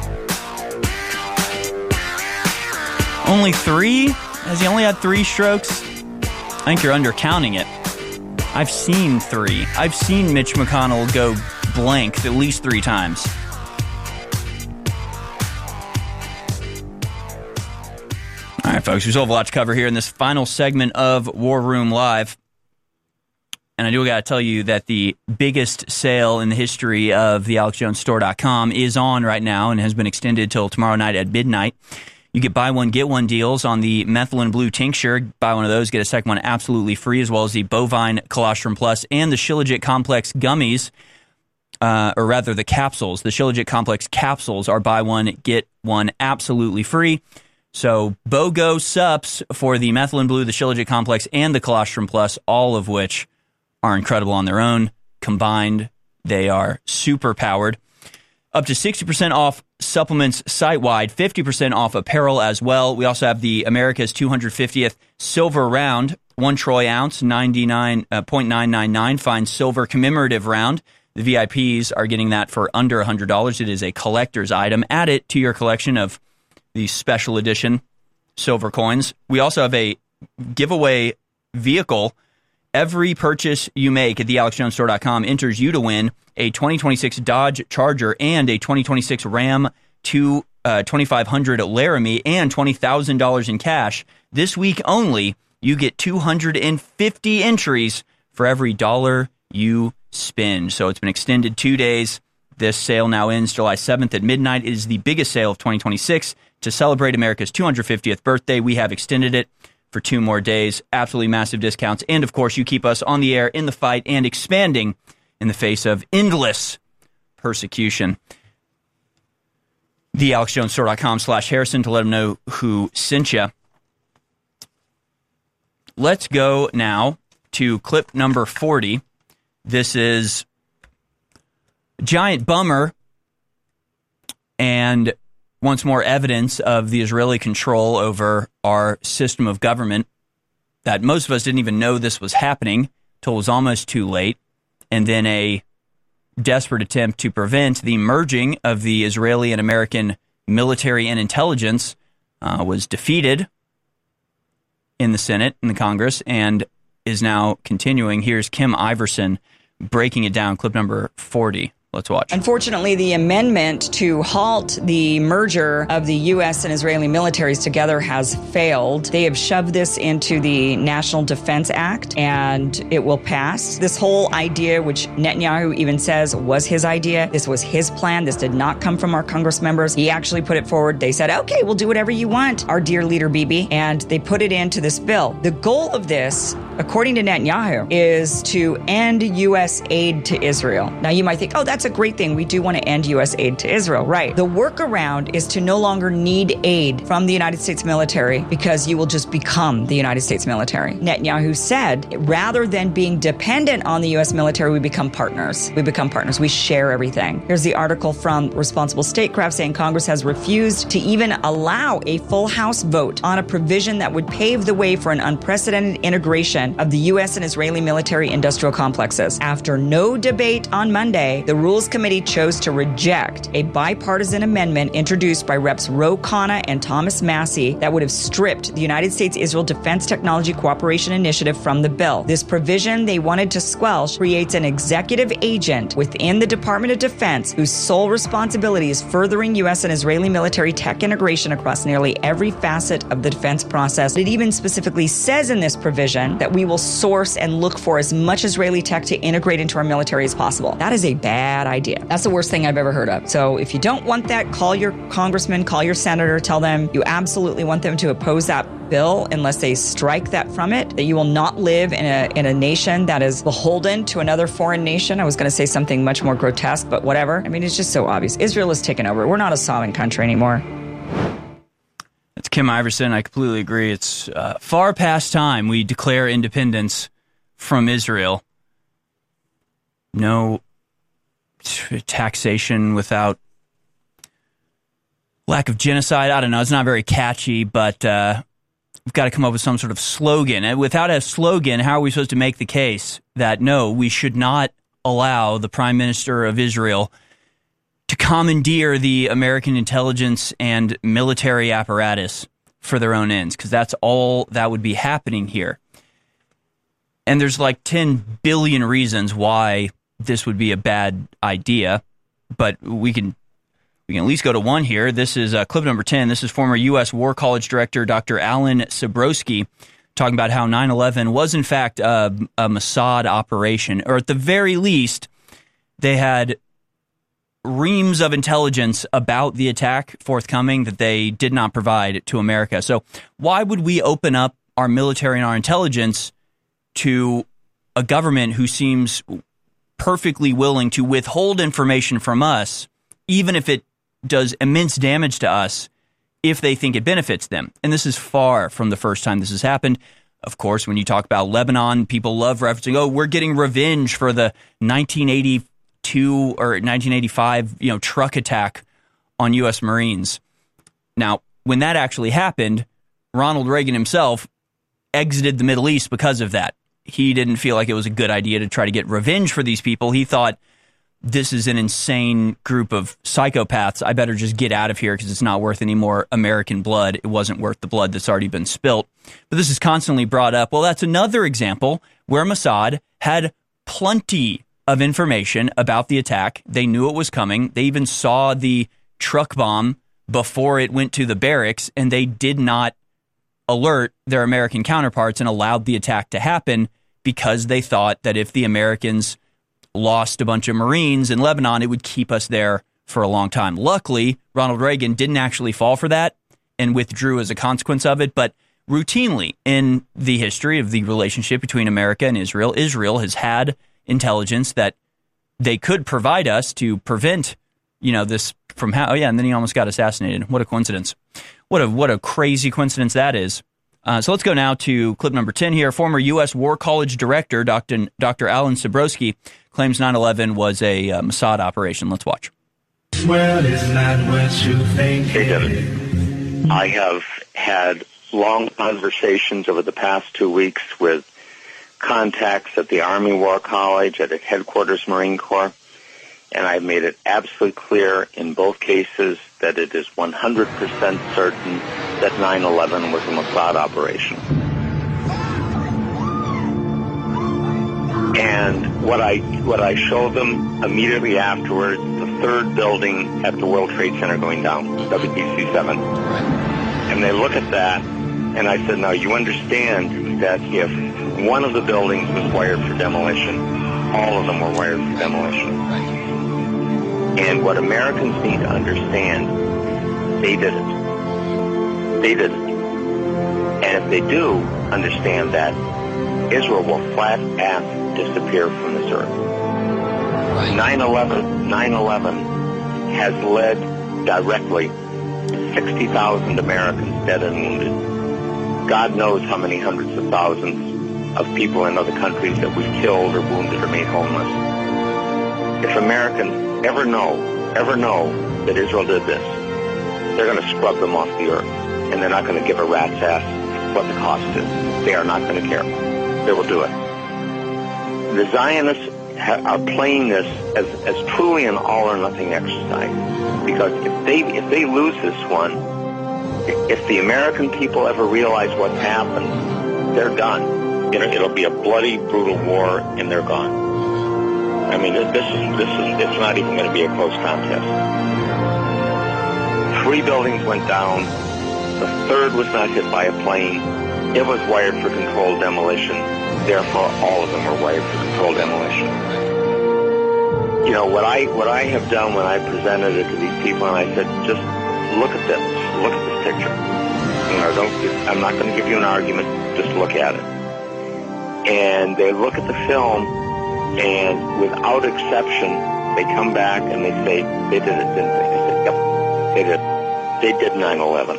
Only three? Has he only had three strokes? I think you're undercounting it. I've seen three. I've seen Mitch McConnell go blank at least three times. All right, folks, we still have a lot to cover here in this final segment of War Room Live. And I do got to tell you that the biggest sale in the history of the alex jones store dot com is on right now and has been extended till tomorrow night at midnight. You get buy one, get one deals on the Methylene Blue Tincture. Buy one of those, get a second one absolutely free, as well as the Bovine Colostrum Plus and the Shilajit Complex Gummies. uh, or rather the capsules, the Shilajit Complex capsules are buy one, get one absolutely free. So BOGO sups for the Methylene Blue, the Shilajit Complex, and the Colostrum Plus, all of which are incredible on their own. Combined, they are super powered. Up to sixty percent off supplements site-wide, fifty percent off apparel as well. We also have the America's two hundred fiftieth Silver Round, one troy ounce, ninety-nine point nine nine nine, fine silver commemorative round. The V I Ps are getting that for under one hundred dollars. It is a collector's item. Add it to your collection of the special edition silver coins. We also have a giveaway vehicle. Every purchase you make at the alex jones store dot com enters you to win a twenty twenty-six Dodge Charger and a twenty twenty-six Ram two, uh, twenty-five hundred Laramie and twenty thousand dollars in cash. This week only, you get two hundred fifty entries for every dollar you spend. So it's been extended two days. This sale now ends July seventh at midnight. It is the biggest sale of twenty twenty-six. To celebrate America's two hundred fiftieth birthday, we have extended it for two more days. Absolutely massive discounts. And, of course, you keep us on the air, in the fight, and expanding in the face of endless persecution. the alex jones store dot com slash Harrison to let them know who sent you. Let's go now to clip number forty. This is giant bummer and once more evidence of the Israeli control over our system of government, that most of us didn't even know this was happening till it was almost too late, and then a desperate attempt to prevent the merging of the Israeli and American military and intelligence uh, was defeated in the Senate, in the Congress, and is now continuing. Here's Kim Iverson breaking it down, clip number forty. Let's watch. Unfortunately, the amendment to halt the merger of the U S and Israeli militaries together has failed. They have shoved this into the National Defense Act, and it will pass. This whole idea, which Netanyahu even says was his idea, this was his plan. This did not come from our Congress members. He actually put it forward. They said, okay, we'll do whatever you want, our dear leader Bibi, and they put it into this bill. The goal of this, according to Netanyahu, is to end U S aid to Israel. Now, you might think, oh, that's a great thing. We do want to end U S aid to Israel. Right. The workaround is to no longer need aid from the United States military because you will just become the United States military. Netanyahu said, rather than being dependent on the U S military, we become partners. We become partners. We share everything. Here's the article from Responsible Statecraft saying Congress has refused to even allow a full House vote on a provision that would pave the way for an unprecedented integration of the U S and Israeli military industrial complexes. After no debate on Monday, the Rules Committee chose to reject a bipartisan amendment introduced by Reps Ro Khanna and Thomas Massie that would have stripped the United States-Israel Defense Technology Cooperation Initiative from the bill. This provision they wanted to squelch creates an executive agent within the Department of Defense whose sole responsibility is furthering U S and Israeli military tech integration across nearly every facet of the defense process. It even specifically says in this provision that we will source and look for as much Israeli tech to integrate into our military as possible. That is a bad idea. That's the worst thing I've ever heard of. So if you don't want that, call your congressman, call your senator, tell them you absolutely want them to oppose that bill unless they strike that from it, that you will not live in a in a nation that is beholden to another foreign nation. I was going to say something much more grotesque, but whatever. I mean, it's just so obvious. Israel has taken over. We're not a sovereign country anymore. It's Kim Iverson. I completely agree. It's uh, far past time we declare independence from Israel. No t- taxation without lack of genocide. I don't know. It's not very catchy, but uh, we've got to come up with some sort of slogan. And without a slogan, how are we supposed to make the case that, no, we should not allow the Prime Minister of Israel to commandeer the American intelligence and military apparatus for their own ends? Because that's all that would be happening here. And there's like ten billion reasons why this would be a bad idea, but we can we can at least go to one here. This is uh, clip number ten. This is former U S War College director Doctor Alan Sabrowski talking about how nine eleven was in fact a, a Mossad operation, or at the very least, they had reams of intelligence about the attack forthcoming that they did not provide to America. So why would we open up our military and our intelligence to a government who seems perfectly willing to withhold information from us, even if it does immense damage to us, if they think it benefits them. And this is far from the first time this has happened. Of course, when you talk about Lebanon, people love referencing, oh, we're getting revenge for the nineteen eighty-two or nineteen eighty-five, you know, truck attack on U S Marines. Now, when that actually happened, Ronald Reagan himself exited the Middle East because of that. He didn't feel like it was a good idea to try to get revenge for these people. He thought, this is an insane group of psychopaths. I better just get out of here because it's not worth any more American blood. It wasn't worth the blood that's already been spilt. But this is constantly brought up. Well, that's another example where Mossad had plenty of information about the attack. They knew it was coming. They even saw the truck bomb before it went to the barracks, and they did not alert their American counterparts and allowed the attack to happen because they thought that if the Americans lost a bunch of Marines in Lebanon, it would keep us there for a long time. Luckily, Ronald Reagan didn't actually fall for that and withdrew as a consequence of it. But routinely in the history of the relationship between America and Israel, Israel has had intelligence that they could provide us to prevent, you know, this from how, oh yeah, and then he almost got assassinated. What a coincidence. What a, what a crazy coincidence that is. Uh, so let's go now to clip number ten here. Former U S War College director, Doctor Doctor Alan Sabrowski, claims nine eleven was a uh, Mossad operation. Let's watch. Well, it's not what you think. Hey, David. I have had long conversations over the past two weeks with contacts at the Army War College, at Headquarters Marine Corps, and I've made it absolutely clear in both cases that it is one hundred percent certain that nine eleven was a Mossad operation. And what I what I showed them immediately afterwards, the third building at the World Trade Center going down, W T C seven. And they look at that, and I said, now you understand that if one of the buildings was wired for demolition, all of them were wired for demolition. And what Americans need to understand, they did it. They did it. And if they do understand that, Israel will flat ass disappear from this earth. nine eleven, nine eleven has led directly sixty thousand Americans dead and wounded. God knows how many hundreds of thousands of people in other countries that we've killed or wounded or made homeless. If Americans ever know, ever know that Israel did this, they're going to scrub them off the earth. And they're not going to give a rat's ass what the cost is. They are not going to care. They will do it. The Zionists ha- are playing this as, as truly an all-or-nothing exercise. Because if they if they lose this one, if the American people ever realize what's happened, they're done. It'll, it'll be a bloody, brutal war, and they're gone. I mean, this is this is it's not even going to be a close contest. Three buildings went down. The third was not hit by a plane. It was wired for controlled demolition. Therefore, all of them were wired for controlled demolition. You know, what I what I have done when I presented it to these people, and I said, just look at this. Look at this picture. You know, don't, I'm not going to give you an argument. Just look at it. And they look at the film, and without exception, they come back and they say, they did it, didn't they? I said, yep, they did. They did nine eleven.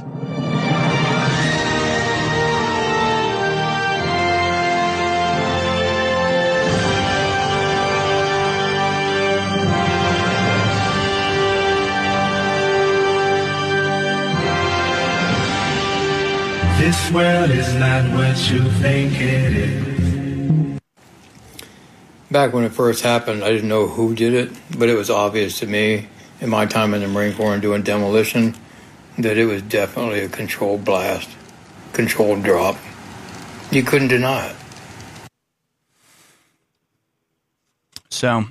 This world is not what you think it is. Back when it first happened, I didn't know who did it, but it was obvious to me in my time in the Marine Corps and doing demolition that it was definitely a controlled blast, controlled drop. You couldn't deny it. So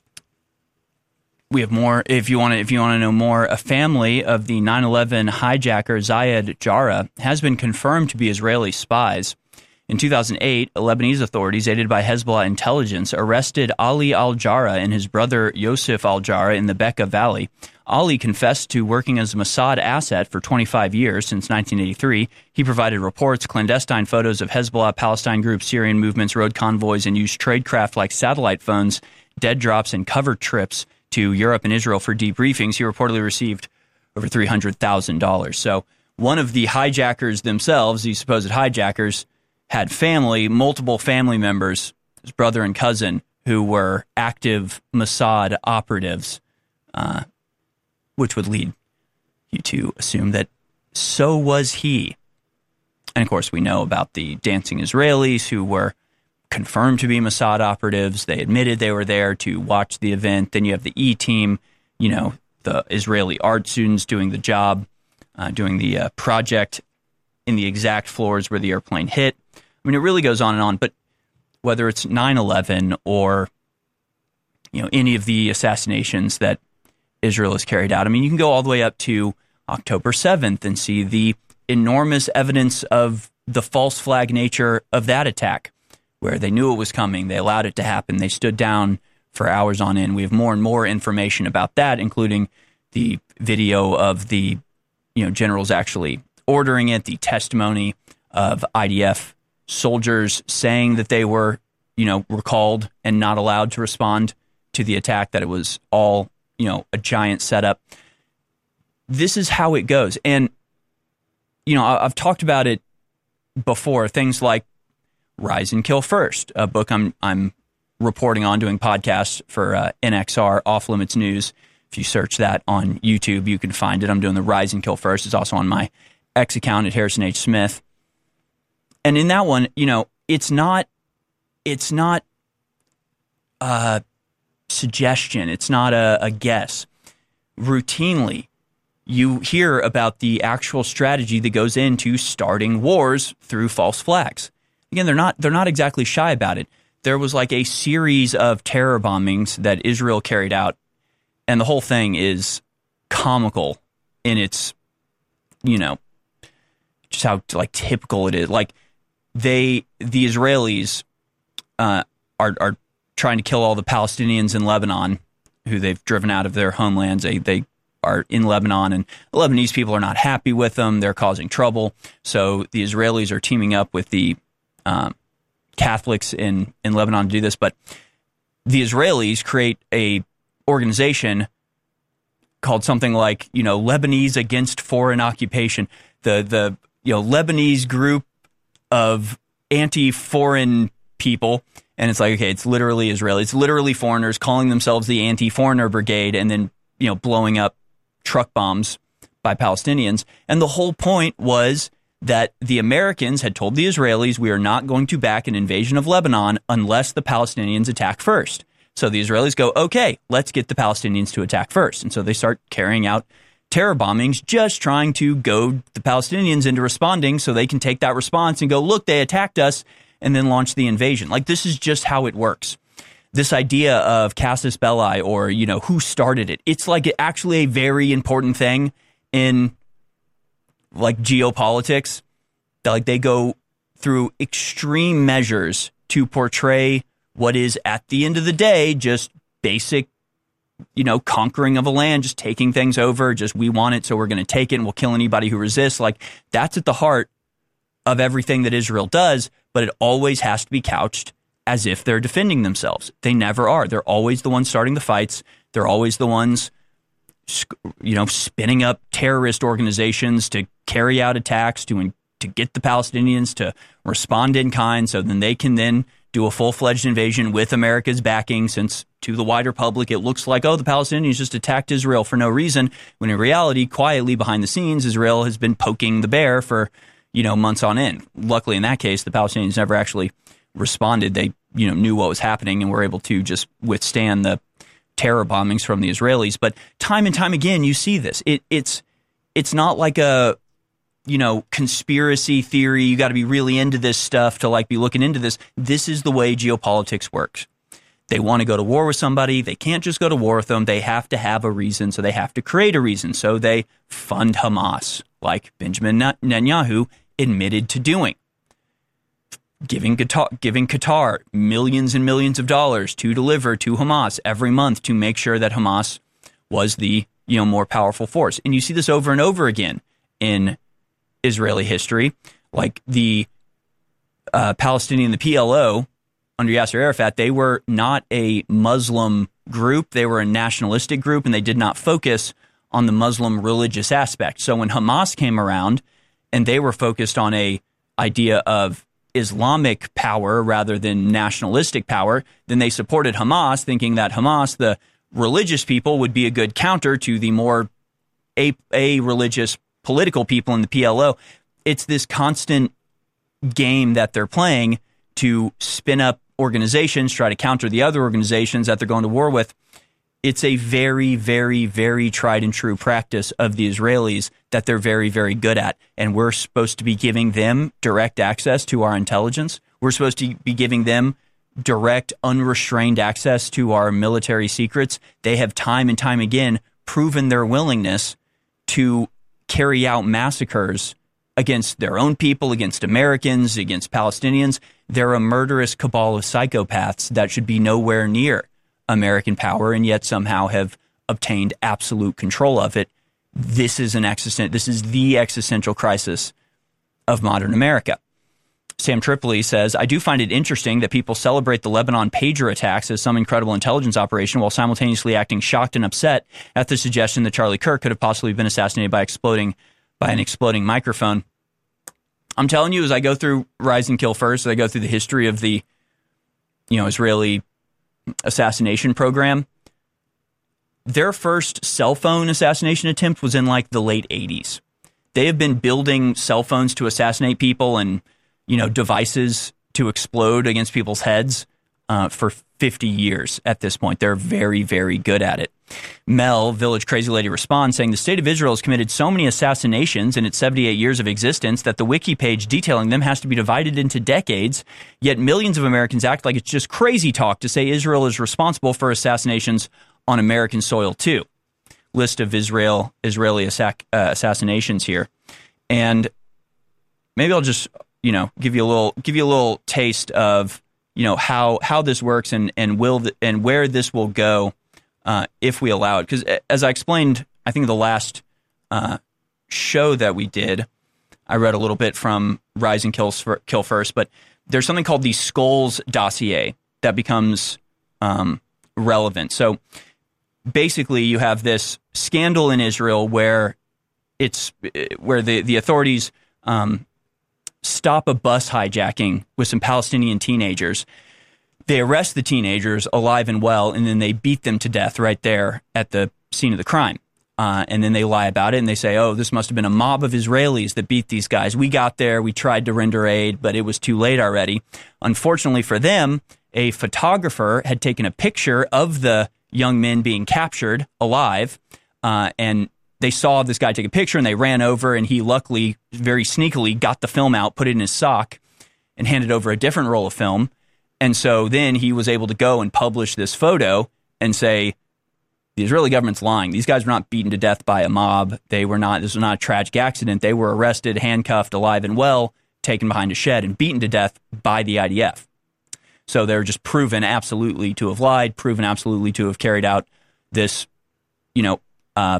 we have more. If you want to, if you want to know more, a family of the nine eleven hijacker Ziad Jarrah has been confirmed to be Israeli spies. In two thousand eight, Lebanese authorities, aided by Hezbollah intelligence, arrested Ali al-Jarrah and his brother Yosef al-Jarrah in the Bekaa Valley. Ali confessed to working as a Mossad asset for twenty-five years since nineteen eighty-three. He provided reports, clandestine photos of Hezbollah, Palestine groups, Syrian movements, road convoys, and used tradecraft like satellite phones, dead drops, and covered trips to Europe and Israel for debriefings. He reportedly received over three hundred thousand dollars. So one of the hijackers themselves, these supposed hijackers, had family, multiple family members, his brother and cousin, who were active Mossad operatives, uh, which would lead you to assume that so was he. And, of course, we know about the dancing Israelis who were confirmed to be Mossad operatives. They admitted they were there to watch the event. Then you have the E-team, you know, the Israeli art students doing the job, uh, doing the uh, project in the exact floors where the airplane hit. I mean, it really goes on and on, but whether it's nine eleven or, you know, any of the assassinations that Israel has carried out, I mean, you can go all the way up to October seventh and see the enormous evidence of the false flag nature of that attack, where they knew it was coming, they allowed it to happen, they stood down for hours on end. We have more and more information about that, including the video of the, you know, generals actually ordering it, the testimony of I D F soldiers saying that they were, you know, recalled and not allowed to respond to the attack, that it was all, you know, a giant setup. This is how it goes. And, you know, I've talked about it before, things like Rise and Kill First, a book I'm I'm reporting on, doing podcasts for uh, N X R, Off Limits News. If you search that on YouTube, you can find it. I'm doing the Rise and Kill First. It's also on my X account at Harrison H. Smith. And in that one, you know, it's not, it's not a suggestion. It's not a, a guess. Routinely, you hear about the actual strategy that goes into starting wars through false flags. Again, they're not, they're not exactly shy about it. There was like a series of terror bombings that Israel carried out, and the whole thing is comical in its, you know, just how like typical it is. Like, They, the Israelis, uh, are are trying to kill all the Palestinians in Lebanon, who they've driven out of their homelands. They they are in Lebanon, and the Lebanese people are not happy with them. They're causing trouble. So the Israelis are teaming up with the um, Catholics in, in Lebanon to do this. But the Israelis create a organization called something like, you know, Lebanese Against Foreign Occupation. The the you know Lebanese group of anti-foreign people, and it's like, okay, it's literally Israeli, it's literally foreigners calling themselves the anti-foreigner brigade, and then, you know, blowing up truck bombs by Palestinians. And the whole point was that the Americans had told the Israelis, we are not going to back an invasion of Lebanon unless the Palestinians attack first. So the Israelis go, okay, let's get the Palestinians to attack first. And so they start carrying out terror bombings, just trying to goad the Palestinians into responding so they can take that response and go, look, they attacked us, and then launch the invasion. Like, this is just how it works. This idea of casus belli, or, you know, who started it, it's like actually a very important thing in, like, geopolitics. Like, they go through extreme measures to portray what is, at the end of the day, just basic, you know, conquering of a land, just taking things over, just we want it, so we're going to take it and we'll kill anybody who resists. Like, that's at the heart of everything that Israel does, but it always has to be couched as if they're defending themselves. They never are. They're always the ones starting the fights. They're always the ones, you know, spinning up terrorist organizations to carry out attacks, to to get the Palestinians to respond in kind, so then they can then do a full-fledged invasion with America's backing, since to the wider public it looks like, oh, the Palestinians just attacked Israel for no reason, when in reality, quietly behind the scenes, Israel has been poking the bear for, you know, months on end. Luckily, in that case, the Palestinians never actually responded. They, you know, knew what was happening and were able to just withstand the terror bombings from the Israelis. But time and time again, you see this. It, it's it's not like a, you know, conspiracy theory. You got to be really into this stuff to like be looking into this. This is the way geopolitics works. They want to go to war with somebody. They can't just go to war with them. They have to have a reason. So they have to create a reason. So they fund Hamas, like Benjamin Netanyahu admitted to doing. giving Qatar, giving Qatar millions and millions of dollars to deliver to Hamas every month to make sure that Hamas was the, you know, more powerful force. And you see this over and over again in Israeli history, like the uh, Palestinian, the P L O under Yasser Arafat. They were not a Muslim group. They were a nationalistic group, and they did not focus on the Muslim religious aspect. So when Hamas came around and they were focused on a idea of Islamic power rather than nationalistic power, then they supported Hamas, thinking that Hamas, the religious people, would be a good counter to the more a, a religious political people in the P L O. It's this constant game that they're playing to spin up organizations, try to counter the other organizations that they're going to war with. It's a very, very, very tried and true practice of the Israelis that they're very, very good at. And we're supposed to be giving them direct access to our intelligence. We're supposed to be giving them direct, unrestrained access to our military secrets. They have time and time again proven their willingness to carry out massacres against their own people, against Americans, against Palestinians. They're a murderous cabal of psychopaths that should be nowhere near American power, and yet somehow have obtained absolute control of it. This is an existent. This is the existential crisis of modern America. Sam Tripoli says, I do find it interesting that people celebrate the Lebanon pager attacks as some incredible intelligence operation while simultaneously acting shocked and upset at the suggestion that Charlie Kirk could have possibly been assassinated by exploding by an exploding microphone. I'm telling you, as I go through Rise and Kill First, as I go through the history of the, you know, Israeli assassination program, their first cell phone assassination attempt was in like the late eighties. They have been building cell phones to assassinate people and, you know, devices to explode against people's heads uh, for fifty years at this point. They're very, very good at it. Mel, Village Crazy Lady, responds saying the state of Israel has committed so many assassinations in its seventy-eight years of existence that the wiki page detailing them has to be divided into decades, yet millions of Americans act like it's just crazy talk to say Israel is responsible for assassinations on American soil too. List of Israel Israeli assac- uh, assassinations here. And maybe I'll just, you know, give you a little give you a little taste of, you know, how how this works and and will th- and where this will go uh, if we allow it. Because as I explained, I think the last uh, show that we did, I read a little bit from Rise and Kill, Kill First, but there's something called the Skulls dossier that becomes um, relevant. So basically, you have this scandal in Israel where it's where the the authorities um, stop a bus hijacking with some Palestinian teenagers. They arrest the teenagers alive and well, and then they beat them to death right there at the scene of the crime. Uh, and then they lie about it, and they say, oh, this must have been a mob of Israelis that beat these guys. We got there, we tried to render aid, but it was too late already. Unfortunately for them, a photographer had taken a picture of the young men being captured alive, uh, and they saw this guy take a picture, and they ran over, and he luckily, very sneakily, got the film out, put it in his sock, and handed over a different roll of film. And so then he was able to go and publish this photo and say, the Israeli government's lying. These guys were not beaten to death by a mob. They were not, this was not a tragic accident. They were arrested, handcuffed, alive and well, taken behind a shed, and beaten to death by the I D F. So they're just proven absolutely to have lied, proven absolutely to have carried out this, you know, uh,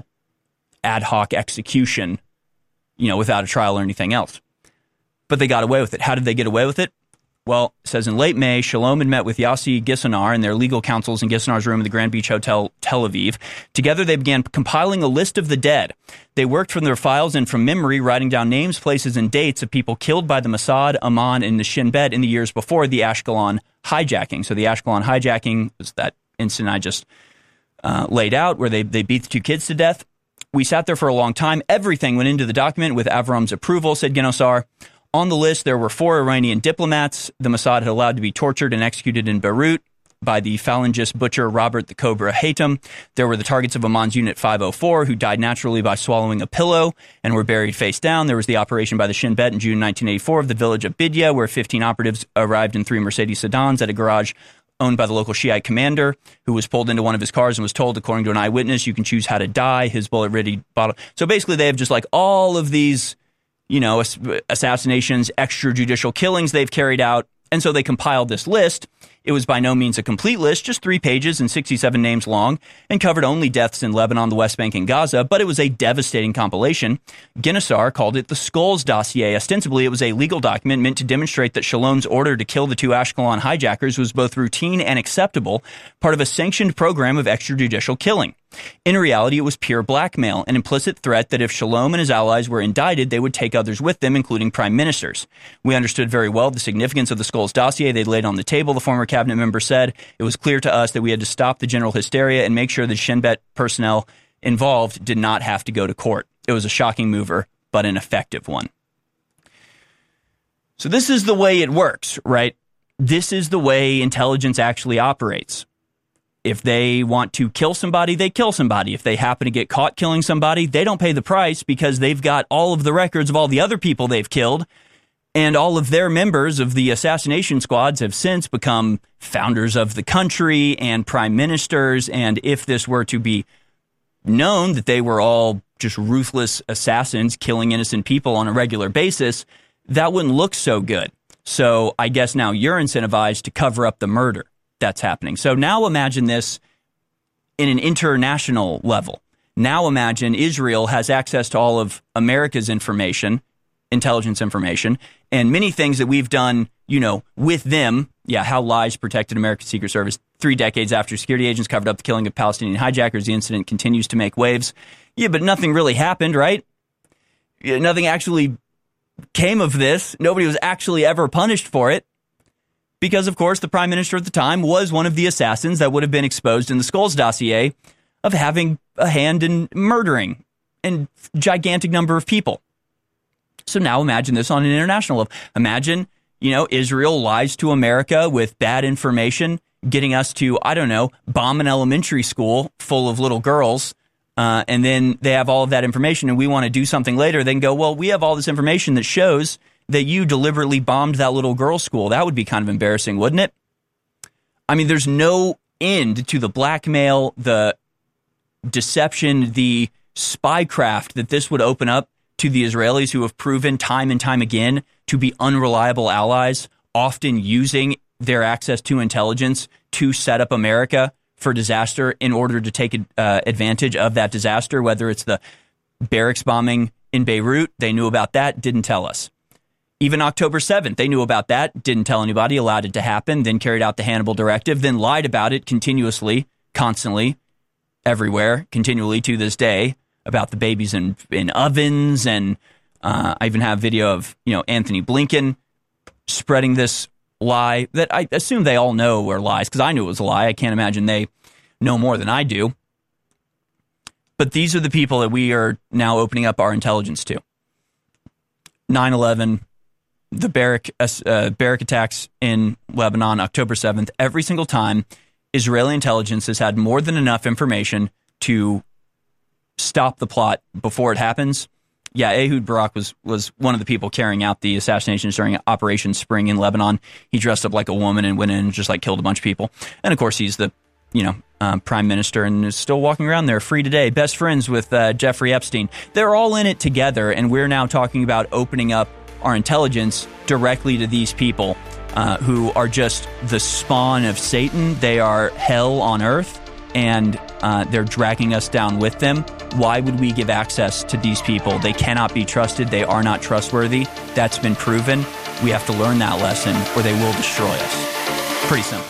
ad hoc execution, you know, without a trial or anything else. But they got away with it. How did they get away with it? Well, it says in late May, Shalom had met with Yossi Gissanar and their legal counsels in Gissanar's room in the Grand Beach Hotel, Tel Aviv. Together, they began compiling a list of the dead. They worked from their files and from memory, writing down names, places, and dates of people killed by the Mossad, Amman, and the Shin Bet in the years before the Ashkelon hijacking. So the Ashkelon hijacking was that incident I just uh, laid out where they, they beat the two kids to death. We sat there for a long time. Everything went into the document with Avram's approval, said Gissanar. On the list, there were four Iranian diplomats the Mossad had allowed to be tortured and executed in Beirut by the Falangist butcher Robert the Cobra Haytham. There were the targets of Amman's Unit five oh four, who died naturally by swallowing a pillow and were buried face down. There was the operation by the Shin Bet in June nineteen eighty-four of the village of Bidya, where fifteen operatives arrived in three Mercedes sedans at a garage owned by the local Shiite commander, who was pulled into one of his cars and was told, according to an eyewitness, you can choose how to die, his bullet-ready bottle. So basically, they have just like all of these you know, ass- assassinations, extrajudicial killings they've carried out. And so they compiled this list. It was by no means a complete list, just three pages and sixty-seven names long, and covered only deaths in Lebanon, the West Bank, and Gaza, but it was a devastating compilation. Guinnessar called it the Skulls Dossier. Ostensibly, it was a legal document meant to demonstrate that Shalom's order to kill the two Ashkelon hijackers was both routine and acceptable, part of a sanctioned program of extrajudicial killing. In reality, it was pure blackmail, an implicit threat that if Shalom and his allies were indicted, they would take others with them, including prime ministers. We understood very well the significance of the Skulls dossier they laid on the table, the former cabinet member said. It was clear to us that we had to stop the general hysteria and make sure that Shin Bet personnel involved did not have to go to court. It was a shocking mover, but an effective one. So this is the way it works, right? This is the way intelligence actually operates. If they want to kill somebody, they kill somebody. If they happen to get caught killing somebody, they don't pay the price because they've got all of the records of all the other people they've killed. And all of their members of the assassination squads have since become founders of the country and prime ministers. And if this were to be known that they were all just ruthless assassins killing innocent people on a regular basis, that wouldn't look so good. So I guess now you're incentivized to cover up the murder that's happening. So now imagine this in an international level. Now imagine Israel has access to all of America's information, intelligence information, and many things that we've done, you know, with them. Yeah, how lies protected America's Secret Service. Three decades after security agents covered up the killing of Palestinian hijackers, the incident continues to make waves. Yeah, but nothing really happened, right? Yeah, nothing actually came of this. Nobody was actually ever punished for it. Because, of course, the prime minister at the time was one of the assassins that would have been exposed in the Skulls dossier of having a hand in murdering a gigantic number of people. So now imagine this on an international level. Imagine, you know, Israel lies to America with bad information, getting us to, I don't know, bomb an elementary school full of little girls, uh, and then they have all of that information and we want to do something later. They can go, well, we have all this information that shows that you deliberately bombed that little girl's school. That would be kind of embarrassing, wouldn't it? I mean, there's no end to the blackmail, the deception, the spycraft that this would open up to the Israelis, who have proven time and time again to be unreliable allies, often using their access to intelligence to set up America for disaster in order to take uh, advantage of that disaster, whether it's the barracks bombing in Beirut. They knew about that, didn't tell us. Even October seventh, they knew about that, didn't tell anybody, allowed it to happen, then carried out the Hannibal Directive, then lied about it continuously, constantly, everywhere, continually to this day, about the babies in, in ovens. And uh, I even have video of, you know, Anthony Blinken spreading this lie that I assume they all know were lies, because I knew it was a lie. I can't imagine they know more than I do. But these are the people that we are now opening up our intelligence to. nine eleven, the barrack, uh, barrack attacks in Lebanon, October seventh, every single time, Israeli intelligence has had more than enough information to stop the plot before it happens. Yeah, Ehud Barak was, was one of the people carrying out the assassinations during Operation Spring in Lebanon. He dressed up like a woman and went in and just like killed a bunch of people. And of course, he's the, you know, um, prime minister and is still walking around there free today, best friends with uh, Jeffrey Epstein. They're all in it together, and we're now talking about opening up our intelligence directly to these people uh, who are just the spawn of Satan. They are hell on earth, and uh, they're dragging us down with them. Why would we give access to these people? They cannot be trusted. They are not trustworthy. That's been proven. We have to learn that lesson, or they will destroy us. Pretty simple.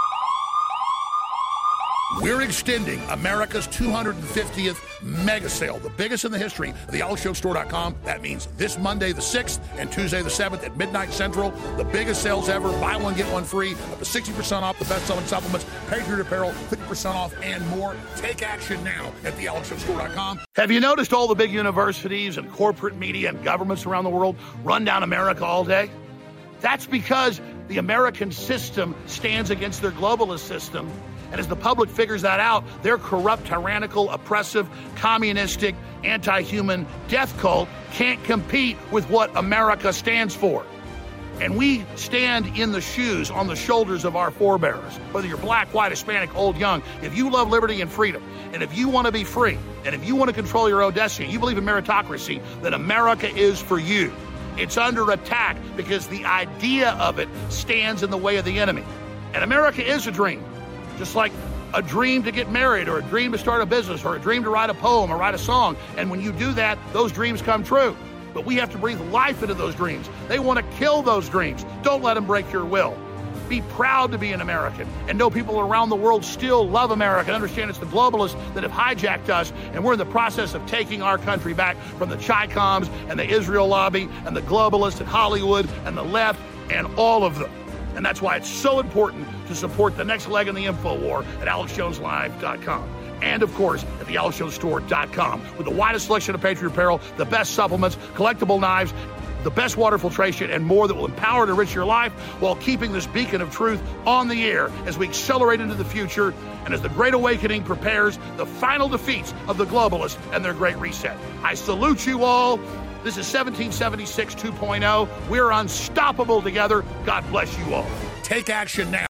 We're extending America's two hundred fiftieth mega sale, the biggest in the history of the alex jones store dot com. That means this Monday the sixth and Tuesday the seventh at midnight Central. The biggest sales ever. Buy one, get one free. Up to sixty percent off the best-selling supplements, Patriot apparel, fifty percent off, and more. Take action now at the alex jones store dot com. Have you noticed all the big universities and corporate media and governments around the world run down America all day? That's because the American system stands against their globalist system. And as the public figures that out, their corrupt, tyrannical, oppressive, communistic, anti-human death cult can't compete with what America stands for. And we stand in the shoes, on the shoulders of our forebears. Whether you're black, white, Hispanic, old, young, if you love liberty and freedom, and if you want to be free, and if you want to control your own destiny, you believe in meritocracy, then America is for you. It's under attack because the idea of it stands in the way of the enemy. And America is a dream, just like a dream to get married or a dream to start a business or a dream to write a poem or write a song. And when you do that, those dreams come true. But we have to breathe life into those dreams. They want to kill those dreams. Don't let them break your will. Be proud to be an American and know people around the world still love America and understand it's the globalists that have hijacked us, and we're in the process of taking our country back from the Chi-Coms and the Israel lobby and the globalists at Hollywood and the left and all of them. And that's why it's so important to support the next leg in the info war at alex jones live dot com. And, of course, at the alex jones store dot com with the widest selection of Patriot apparel, the best supplements, collectible knives, the best water filtration, and more that will empower and enrich your life while keeping this beacon of truth on the air as we accelerate into the future and as the Great Awakening prepares the final defeats of the globalists and their Great Reset. I salute you all. This is seventeen seventy-six two point oh. We're unstoppable together. God bless you all. Take action now.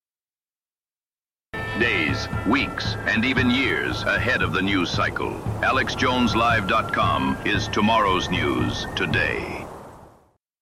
Days, weeks, and even years ahead of the news cycle. alex jones live dot com is tomorrow's news today.